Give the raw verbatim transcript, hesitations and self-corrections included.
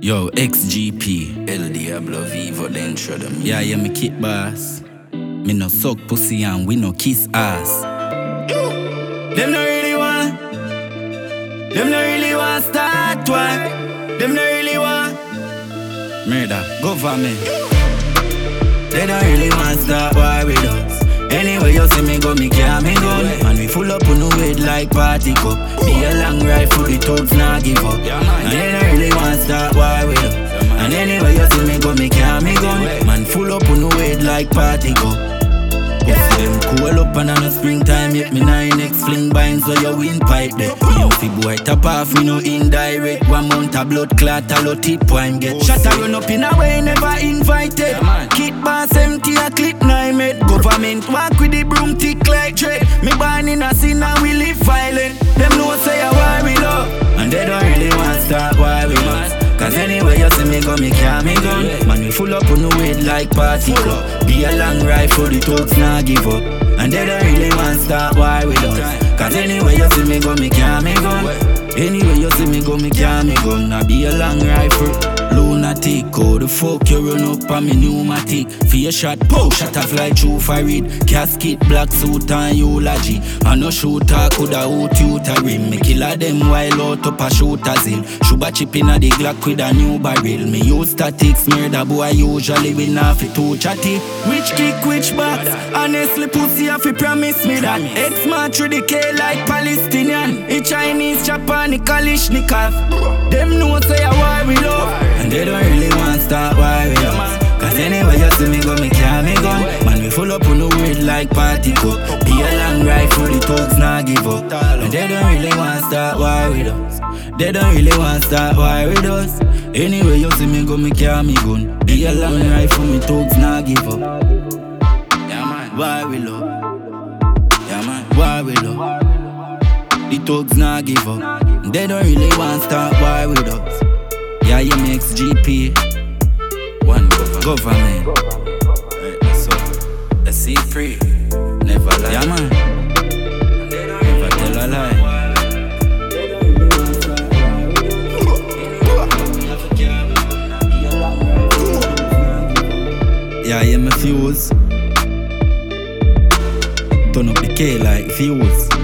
Yo, X G P. El Diablo Vivo dentro de mí. Yeah, yeah, me kid boss. Me no suck pussy and we no kiss ass. Them no really want. Them no really want start one. Them no really want. Murder, government. They don't really want start war with us. Anyway, you see me go, me can't me gun. And we full up on the weight like party cup. Be a long rifle, the thugs not give up. And they don't really want start war with us. And anyway, you see me go, me can't me gun. Man full up on the weight like party cup. You see them cool up and on the springtime, yet me nine X fling bind so you windpipe there. Me off boy tap off, me no indirect. One month a blood clot, a lot tip wine get. Shut a run up in a way, never invited. Kit boss empty, a clip nine med. Government walk with the broom tick like trade. Me born in a sin and we live violent. Them know say a war we love, and they don't really want start war with us. Cause anyway you see me go, me can't me gun. Man we full up on the weight like party club. Be a long rifle, the thugs not give up. And they don't really want start war with us. Cause anyway you see me go, me can't me gun. Anyway you see me go, me can't me gun. Now be a long rifle, lunatic. How the fuck you run up on me pneumatic? Fear shot, pow, shot a fly through for it. Casket, black suit and eulogy. And no shooter coulda out you to rim. Me kill a them while out up a shooter's hill. Shuba chip in a the Glock with a new barrel. Me use statics, murder boy usually win off it too chatty. Which kick, which box? Honestly pussy have to promise me that. X-Man through the K like Palestinian. A Chinese Japan, Kalishnikov. Them know say a war we love, and they don't really want start war with us. Cause anyway you see me go, me can't me gun. Man we full up on the weight like party cup. Be a long rifle, the thugs not give up. And they don't really want start war with us. They don't really want start war with us. Anyway you see me go, me can't me gun. Be a long rifle, me thugs not give up. Yeah man, war we love. Yeah man, war we love. The thugs not give up. They don't really want start war with us. Yeah, you make X G P. One government. government. Right, so let's see free. Never lie. Yeah man. Never tell a lie. Yeah, yeah, me fuse. Turn up the K like fuse.